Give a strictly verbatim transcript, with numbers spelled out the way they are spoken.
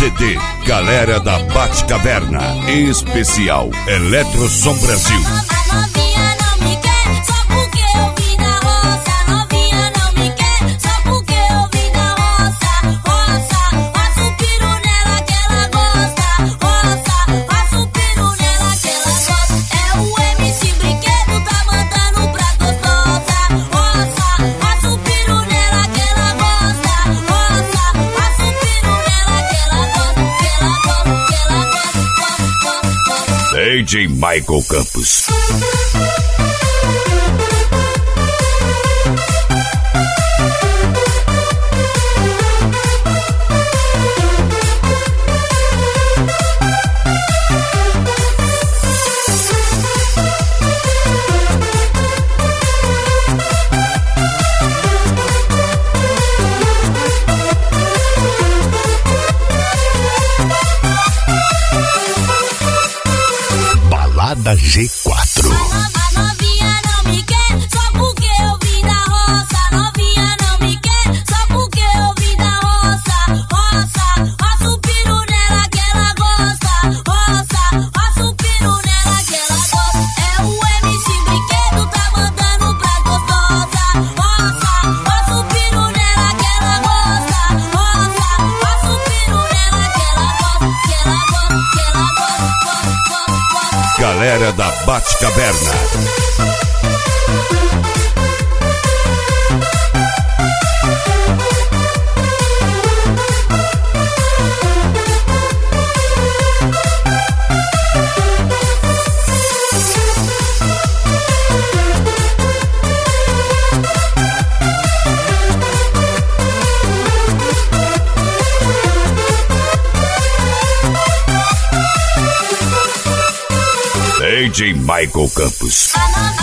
C D Galera da Batcaverna, em especial Eletrosom Brasil. A novinha não me quer só porque eu vim da roça. A novinha não me quer só porque eu vim da roça. Roça, faço o piro nela que ela gosta. Roça, faço o piro nela que ela gosta. É o M C Brinquedo, tá mandando pra gostosa. Roça, faço o piro nela que ela gosta. Roça, faço o piro nela que ela gosta. Que ela gosta, que ela gosta, gosta, gosta. D J Michael Campos. Balada G quatro. A novinha não me quer só porque eu vim da roça. A novinha não me quer só porque eu vim da roça. Roça, faço o piro nela que ela gosta. Roça, faço o piro nela que ela gosta. É o M C Brinquedo, tá mandando pra gostosa. Roça, faço o piro nela que ela gosta. Roça, faço o piro nela que ela gosta. Que ela gosta, que ela gosta, gosta, gosta. Galera da Batcaverna. D J Michael Campos. A